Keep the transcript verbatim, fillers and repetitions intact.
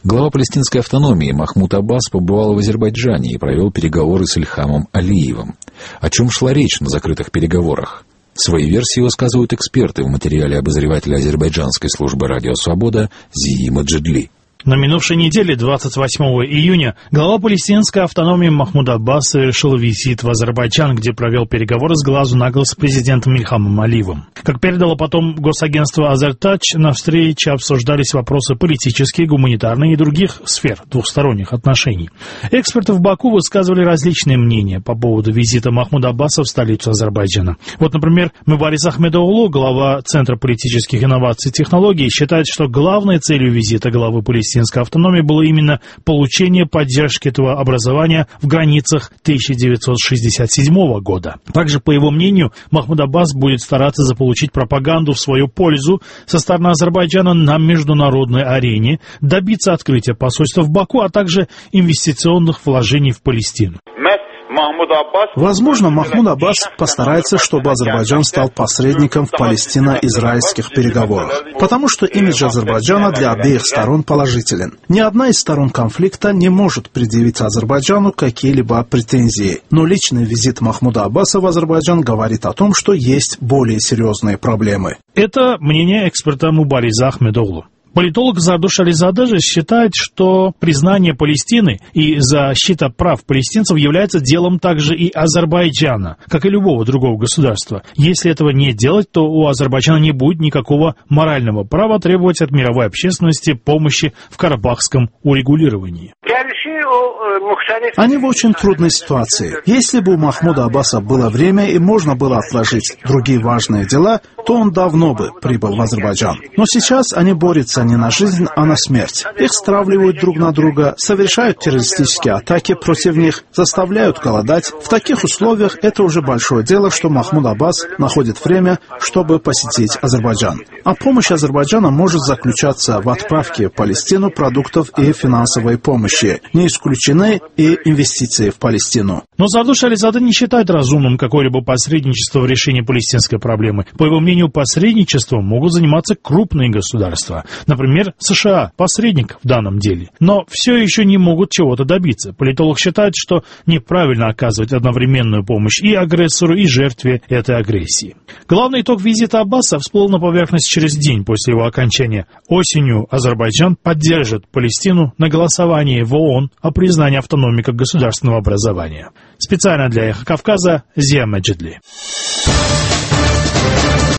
Глава палестинской автономии Махмуд Аббас побывал в Азербайджане и провел переговоры с Ильхамом Алиевым. О чем шла речь на закрытых переговорах? Свои версии высказывают эксперты в материале обозревателя азербайджанской службы «Радио Свобода» Зии Маджидли. На минувшей неделе, двадцать восьмого июня, глава палестинской автономии Махмуд Аббас совершил визит в Азербайджан, где провел переговоры с глазу на глаз с президентом Ильхамом Алиевым. Как передало потом госагентство «Азертач», на встрече обсуждались вопросы политические, гуманитарные и других сфер двухсторонних отношений. Эксперты в Баку высказывали различные мнения по поводу визита Махмуда Аббаса в столицу Азербайджана. Вот, например, Мубарис Ахмедоглу, глава Центра политических инноваций и технологий, считает, что главной целью визита главы палестинской автономии было именно получение поддержки этого образования в границах тысяча девятьсот шестьдесят седьмого года. Также, по его мнению, Махмуд Аббас будет стараться заполучить пропаганду в свою пользу со стороны Азербайджана на международной арене, добиться открытия посольства в Баку, а также инвестиционных вложений в Палестину. Возможно, Махмуд Аббас постарается, чтобы Азербайджан стал посредником в палестино-израильских переговорах, потому что имидж Азербайджана для обеих сторон положителен. Ни одна из сторон конфликта не может предъявить Азербайджану какие-либо претензии, но личный визит Махмуда Аббаса в Азербайджан говорит о том, что есть более серьезные проблемы. Это мнение эксперта Мубариза Ахмедоглу. Политолог Зардуш Ализаде же считает, что признание Палестины и защита прав палестинцев является делом также и Азербайджана, как и любого другого государства. Если этого не делать, то у Азербайджана не будет никакого морального права требовать от мировой общественности помощи в карабахском урегулировании. Они в очень трудной ситуации. Если бы у Махмуда Аббаса было время и можно было отложить другие важные дела, то он давно бы прибыл в Азербайджан. Но сейчас они борются не на жизнь, а на смерть. Их стравливают друг на друга, совершают террористические атаки против них, заставляют голодать. В таких условиях это уже большое дело, что Махмуд Аббас находит время, чтобы посетить Азербайджан. А помощь Азербайджана может заключаться в отправке в Палестину продуктов и финансовой помощи. Не исключены и инвестиции в Палестину. Но Зардуш Ализаде не считает разумным какое-либо посредничество в решении палестинской проблемы. По его мнению, посредничеством могут заниматься крупные государства. Например, США, посредник в данном деле. Но все еще не могут чего-то добиться. Политолог считает, что неправильно оказывать одновременную помощь и агрессору, и жертве этой агрессии. Главный итог визита Аббаса всплыл на поверхность через день после его окончания. Осенью Азербайджан поддержит Палестину на голосовании в ООН о признании автономии как государственного образования. Специально для Эхо Кавказа, Зия Маджидли.